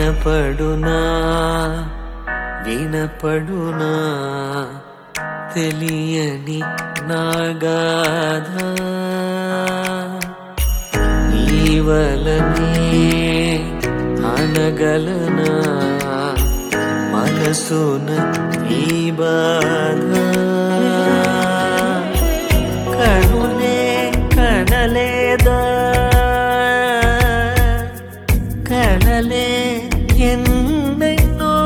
వినపడునా వినపడునా తెలియని నాగాధ నీవలనే అనగలనా మనసున ఈ బాధ కనులే కనలేదా కనలే ఎన్నెన్నో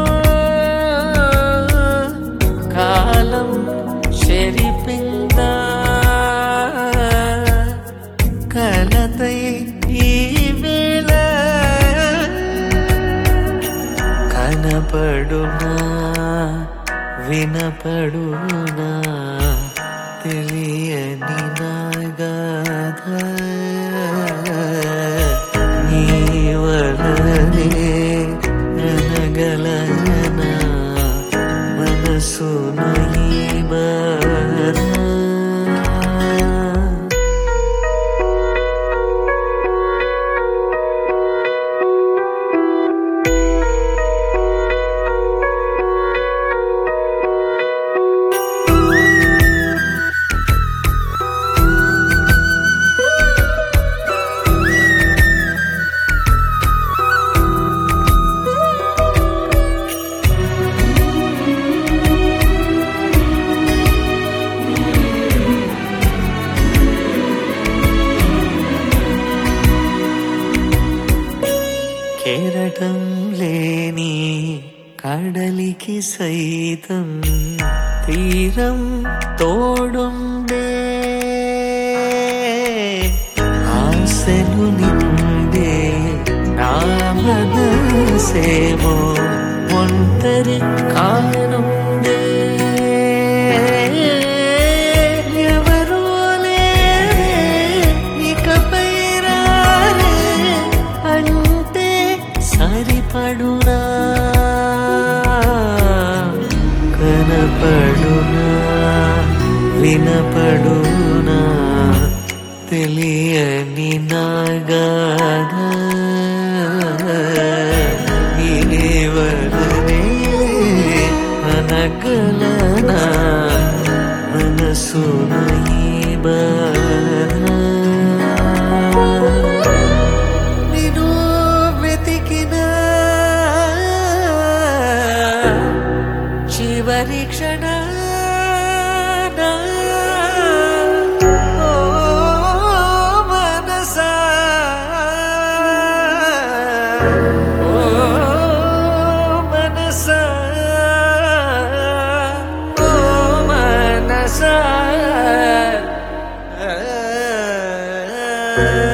కాలం చెరిపిందా కలతై ఈ వేళ కనపడునా వినపడునా తెలియని నాగాధ నీవలనే అనగలనా మనసున ఈ బాధ కెరటం లేని కడలికి సైతం తీరం తోడుండే ఆశలు నిండే నా మనసేమో ఒంటరి కానుండే ఎవరూ లేరే ఇకపై రారే అంటే సరిపడునా కనపడునా వినపడునా తెలియని నాగాధ నీవలనే అనగలనా మనసున ఈ బాధ చివరి క్షణాన ఓ మనసా ఓ మనసా ఓ మనసా